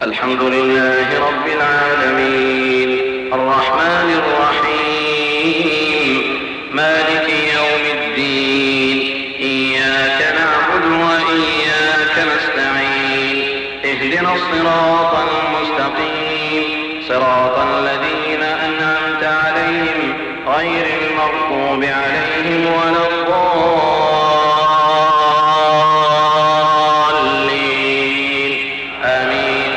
الحمد لله رب العالمين الرحمن الرحيم مالك يوم الدين إياك نعبد وإياك نستعين اهدنا الصراط المستقيم صراط الذين أنعمت عليهم غير المغضوب عليهم ولا الضالين آمين.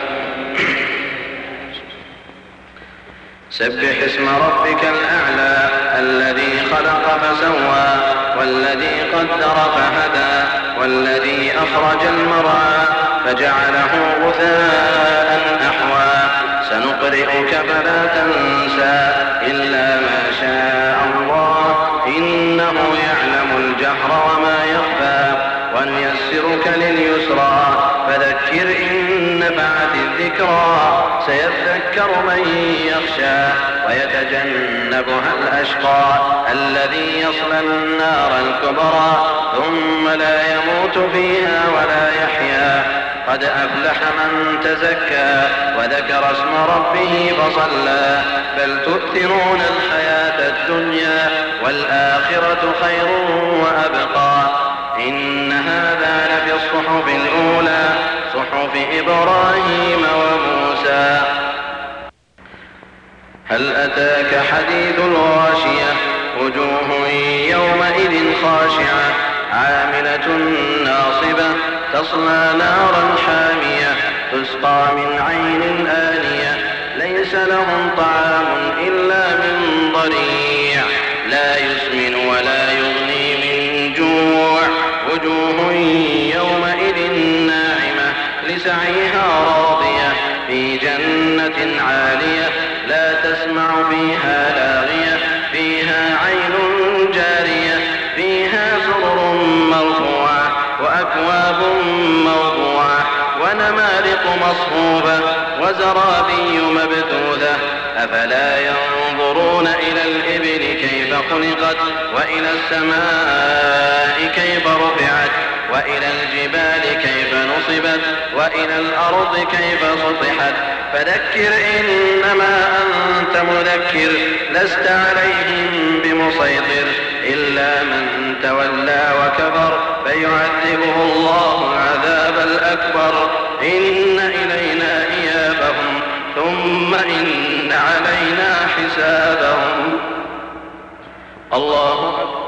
سبح اسم ربك الأعلى الذي خلق فسوى والذي قدر فهدى والذي أخرج المرعى فجعله غثاء أحوى سنقرئك فلا تنسى إلا ما شاء الله إنه يعلم الجهر وما يخفى ونيسرك لليسرى فذكر إن نفعت الذكرى سيذكر من يخشى ويتجنبها الأشقى الذي يصلى النار الكبرى ثم لا يموت فيها ولا يحيا قد أفلح من تزكى وذكر اسم ربه فصلى بل تؤثرون الحياة الدنيا والآخرة خير وأبقى إن هذا لفي الصحف الأولى صحف إبراهيم وموسى. هل أتاك حديث الغاشية وجوه يومئذ خاشعة عاملة ناصبة تصلى نارا حامية تسقى من عين آنية ليس لهم طعام إلا من ضريع لا يسمن ولا يغني من جوع وجوه يومئذ ناعمة لسعيها راضية في جنة عالية لا تسمع فيها لاغية فيها عين جارية فيها سرر مرفوعة وأكواب موضوعة ونمارق مصفوفة وزرابي مبثوثة أفلا ينظرون إلى الإبل كيف خلقت وإلى السماء كيف رفعت وإلى الجبال كيف نصبت وإلى الأرض كيف سطحت فذكر إنما أنت مذكر لست عليهم بمسيطر إلا من تولى وكفر فيعذبه الله العذاب الأكبر إن إلينا إيابهم ثم إن علينا حسابهم. الله أكبر.